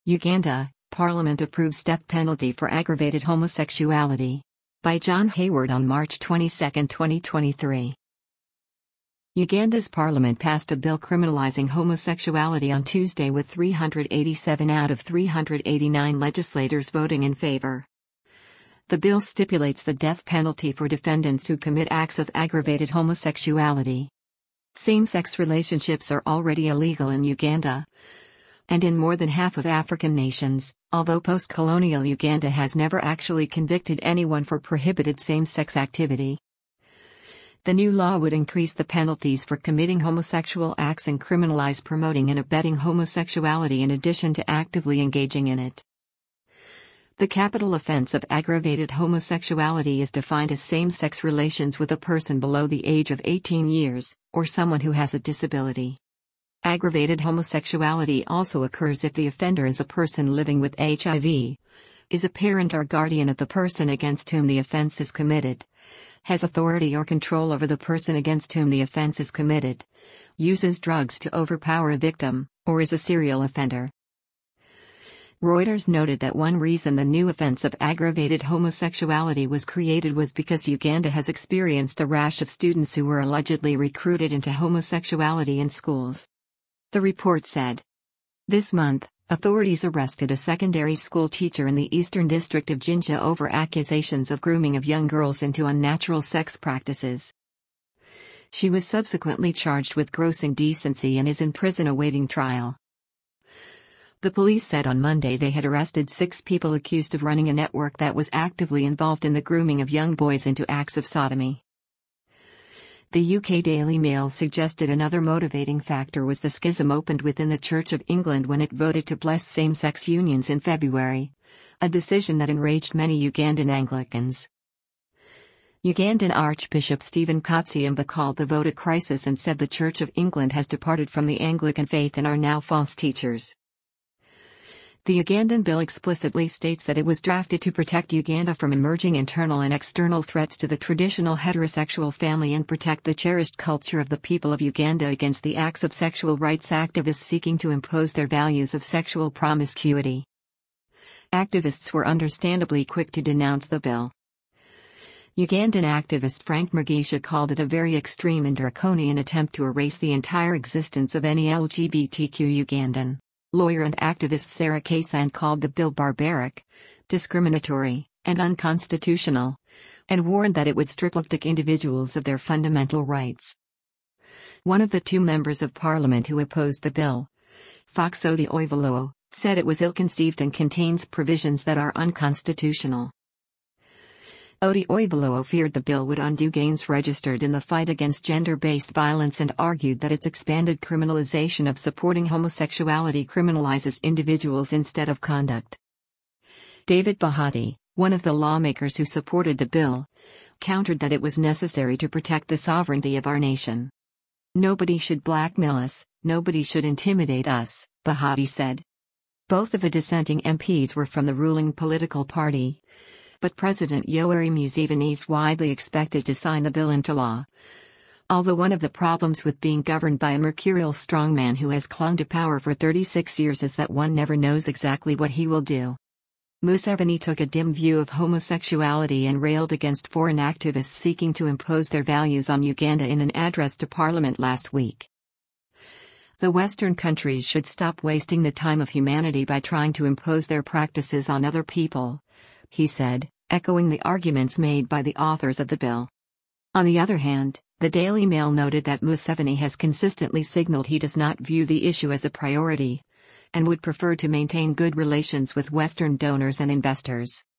Uganda, Parliament approves death penalty for aggravated homosexuality. By John Hayward on March 22, 2023. Uganda's parliament passed a bill criminalizing homosexuality on Tuesday with 387 out of 389 legislators voting in favor. The bill stipulates the death penalty for defendants who commit acts of aggravated homosexuality. Same-sex relationships are already illegal in Uganda and in more than half of African nations, although post-colonial Uganda has never actually convicted anyone for prohibited same-sex activity. The new law would increase the penalties for committing homosexual acts and criminalize promoting and abetting homosexuality in addition to actively engaging in it. The capital offense of aggravated homosexuality is defined as same-sex relations with a person below the age of 18 years, or someone who has a disability. Aggravated homosexuality also occurs if the offender is a person living with HIV, is a parent or guardian of the person against whom the offense is committed, has authority or control over the person against whom the offense is committed, uses drugs to overpower a victim, or is a serial offender. Reuters noted that one reason the new offense of aggravated homosexuality was created was because Uganda has experienced a rash of students who were allegedly recruited into homosexuality in schools. The report said. This month, authorities arrested a secondary school teacher in the eastern district of Jinja over accusations of grooming of young girls into unnatural sex practices. She was subsequently charged with gross indecency and is in prison awaiting trial. The police said on Monday they had arrested 6 people accused of running a network that was actively involved in the grooming of young boys into acts of sodomy. The UK Daily Mail suggested another motivating factor was the schism opened within the Church of England when it voted to bless same-sex unions in February, a decision that enraged many Ugandan Anglicans. Ugandan Archbishop Stephen Katsiyamba called the vote a crisis and said the Church of England has departed from the Anglican faith and are now false teachers. The Ugandan bill explicitly states that it was drafted to protect Uganda from emerging internal and external threats to the traditional heterosexual family and protect the cherished culture of the people of Uganda against the acts of sexual rights activists seeking to impose their values of sexual promiscuity. Activists were understandably quick to denounce the bill. Ugandan activist Frank Mugisha called it a very extreme and draconian attempt to erase the entire existence of any LGBTQ Ugandan. Lawyer and activist Sarah Kaysan called the bill barbaric, discriminatory, and unconstitutional, and warned that it would strip individuals of their fundamental rights. One of the 2 members of parliament who opposed the bill, Fox Odi Oivolo, said it was ill-conceived and contains provisions that are unconstitutional. Odi Oivolo feared the bill would undo gains registered in the fight against gender-based violence and argued that its expanded criminalization of supporting homosexuality criminalizes individuals instead of conduct. David Bahati, one of the lawmakers who supported the bill, countered that it was necessary to protect the sovereignty of our nation. Nobody should blackmail us, nobody should intimidate us, Bahati said. Both of the dissenting MPs were from the ruling political party, but President Yoweri Museveni is widely expected to sign the bill into law. Although one of the problems with being governed by a mercurial strongman who has clung to power for 36 years is that one never knows exactly what he will do. Museveni took a dim view of homosexuality and railed against foreign activists seeking to impose their values on Uganda in an address to Parliament last week. The Western countries should stop wasting the time of humanity by trying to impose their practices on other people, he said, echoing the arguments made by the authors of the bill. On the other hand, the Daily Mail noted that Museveni has consistently signaled he does not view the issue as a priority, and would prefer to maintain good relations with Western donors and investors.